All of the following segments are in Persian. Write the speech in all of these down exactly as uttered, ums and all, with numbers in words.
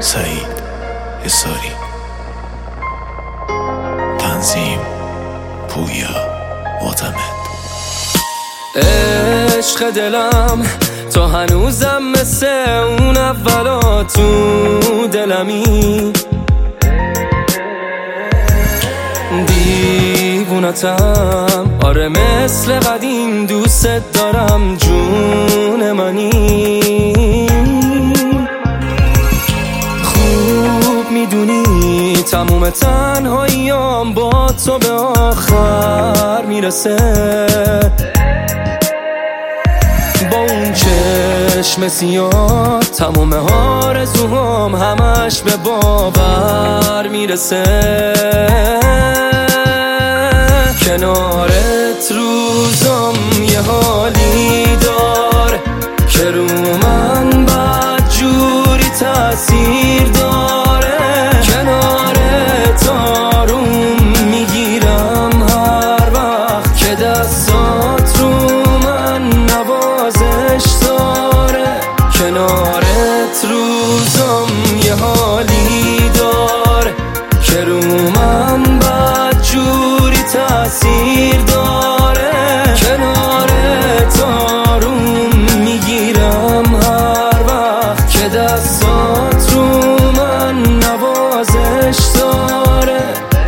سعید حصاری. تنظیم پویا معتمد. عشق دلم تو هنوزم مثل اون اولا تو دلمی، دیوونتم آره مثل قدیم، دوست دارم جون منی. خوب میدونی تموم تنهاییام با تو به آخر میرسه، با اون چشم سیاه تموم آرزوهام همش به باور میرسه. کنارت روزم یه حالی دار که رو من بد جوری تأثیر داره. کنارت آروم میگیرم هر وقت که دستات رو من نوازش داره. کنارت روزم یه حالی دار که رو من بد جوری تأثیر داره. کنارت آروم میگیرم هر وقت که دستات رو من نوازش داره.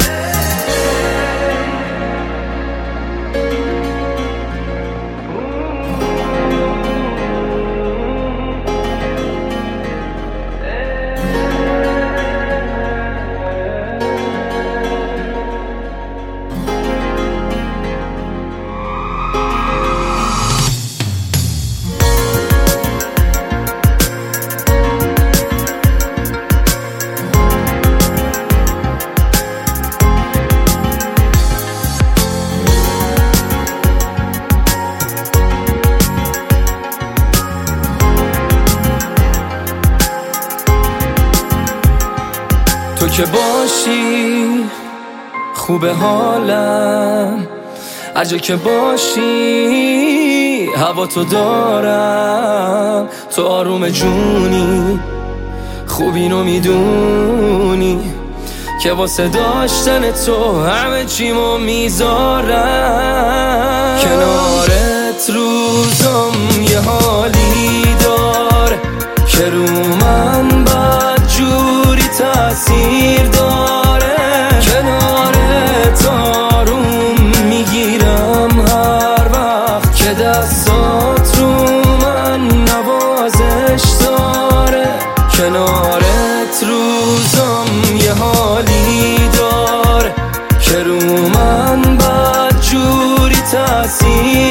تو که باشی خوبه حالم، هرجا که باشی هوا تو دارم. تو آروم جونی خوب اینو میدونی که واسه داشتن تو همه چیمو میذارم. کنارت روزم یه حالی دار که رو من بد جوری تأثیر داره. کنارت آروم میگیرم هر وقت که دستات رو من نوازش داره. کنارت روزم یه حالی دار که رو من بد جوری تأثیر